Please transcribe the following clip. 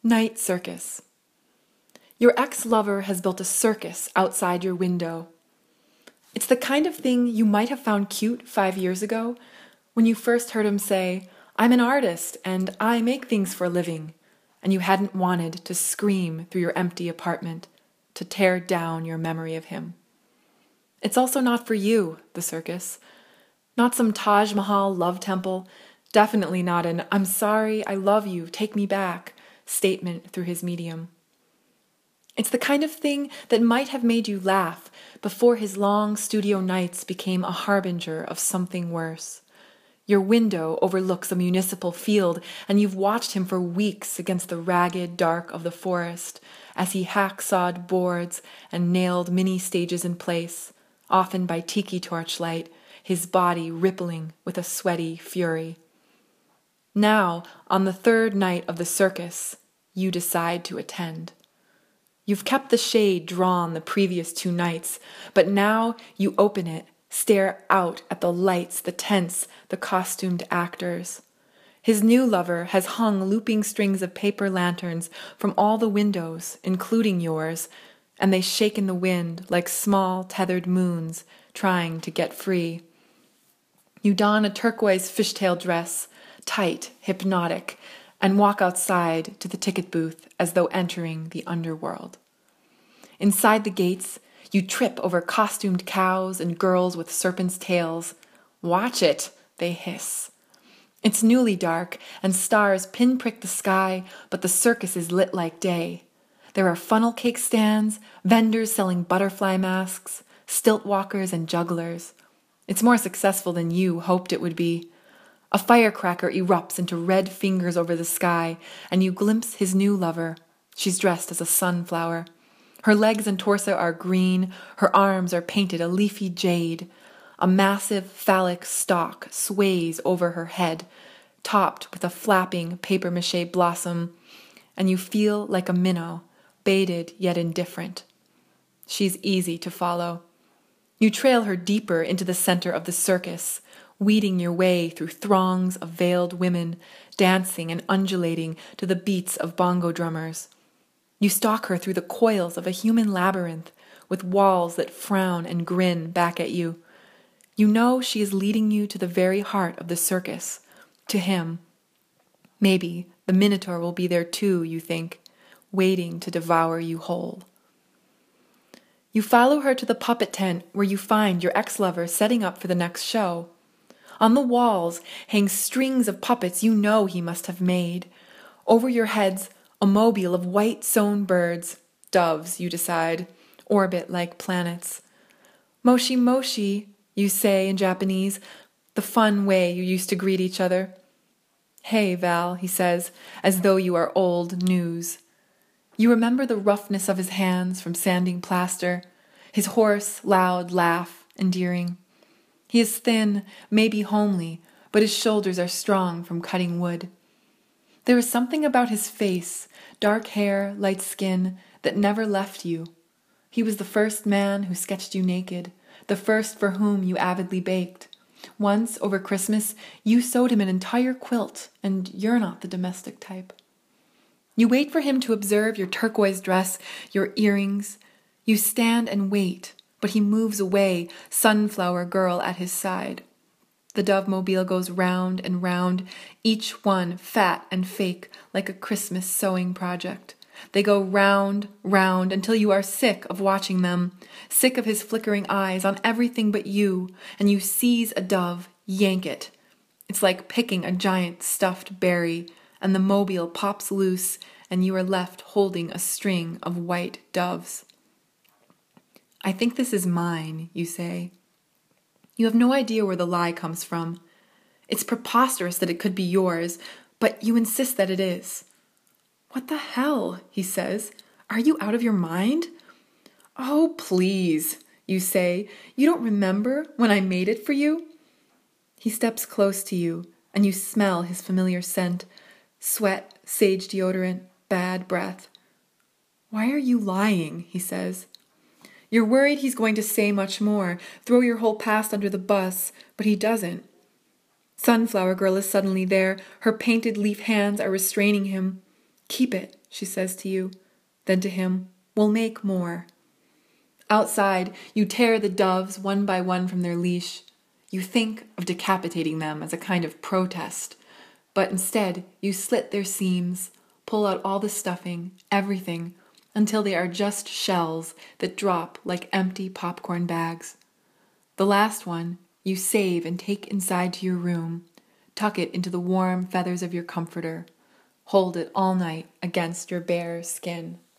Night circus. Your ex-lover has built a circus outside your window. It's the kind of thing you might have found cute 5 years ago when you first heard him say, "I'm an artist and I make things for a living," and you hadn't wanted to scream through your empty apartment to tear down your memory of him. It's also not for you, the circus. Not some Taj Mahal love temple, definitely not an "I'm sorry, I love you, take me back" statement through his medium. It's the kind of thing that might have made you laugh before his long studio nights became a harbinger of something worse. Your window overlooks a municipal field, and you've watched him for weeks against the ragged dark of the forest as he hacksawed boards and nailed mini stages in place, often by tiki torchlight, his body rippling with a sweaty fury. Now, on the third night of the circus, you decide to attend. You've kept the shade drawn the previous 2 nights, but now you open it, stare out at the lights, the tents, the costumed actors. His new lover has hung looping strings of paper lanterns from all the windows, including yours, and they shake in the wind like small tethered moons trying to get free. You don a turquoise fishtail dress, tight, hypnotic, and walk outside to the ticket booth as though entering the underworld. Inside the gates, you trip over costumed cows and girls with serpents' tails. "Watch it," they hiss. It's newly dark, and stars pinprick the sky, but the circus is lit like day. There are funnel cake stands, vendors selling butterfly masks, stilt walkers and jugglers. It's more successful than you hoped it would be. A firecracker erupts into red fingers over the sky, and you glimpse his new lover. She's dressed as a sunflower. Her legs and torso are green, her arms are painted a leafy jade. A massive phallic stalk sways over her head, topped with a flapping papier-mâché blossom, and you feel like a minnow, baited yet indifferent. She's easy to follow. You trail her deeper into the center of the circus, weeding your way through throngs of veiled women, dancing and undulating to the beats of bongo drummers. You stalk her through the coils of a human labyrinth, with walls that frown and grin back at you. You know she is leading you to the very heart of the circus, to him. Maybe the Minotaur will be there too, you think, waiting to devour you whole. You follow her to the puppet tent where you find your ex-lover setting up for the next show. On the walls hang strings of puppets you know he must have made. Over your heads, a mobile of white sewn birds, doves, you decide, orbit like planets. "Moshi moshi," you say in Japanese, the fun way you used to greet each other. "Hey, Val," he says, as though you are old news. You remember the roughness of his hands from sanding plaster, his hoarse, loud laugh, endearing. He is thin, maybe homely, but his shoulders are strong from cutting wood. There is something about his face, dark hair, light skin, that never left you. He was the first man who sketched you naked, the first for whom you avidly baked. Once, over Christmas, you sewed him an entire quilt, and you're not the domestic type. You wait for him to observe your turquoise dress, your earrings. You stand and wait, but he moves away, sunflower girl at his side. The dove-mobile goes round and round, each one fat and fake like a Christmas sewing project. They go round, round, until you are sick of watching them, sick of his flickering eyes on everything but you, and you seize a dove, yank it. It's like picking a giant stuffed berry, and the mobile pops loose, and you are left holding a string of white doves. "I think this is mine," you say. You have no idea where the lie comes from. It's preposterous that it could be yours, but you insist that it is. "What the hell?" he says. "Are you out of your mind?" "Oh, please," you say. "You don't remember when I made it for you?" He steps close to you, and you smell his familiar scent, sweat, sage deodorant, bad breath. "Why are you lying?" he says. You're worried he's going to say much more, throw your whole past under the bus, but he doesn't. Sunflower Girl is suddenly there. Her painted leaf hands are restraining him. "Keep it," she says to you. Then to him, we'll make more. Outside, you tear the doves one by one from their leash. You think of decapitating them as a kind of protest, but instead you slit their seams, pull out all the stuffing, everything, until they are just shells that drop like empty popcorn bags. The last one you save and take inside to your room, tuck it into the warm feathers of your comforter, hold it all night against your bare skin.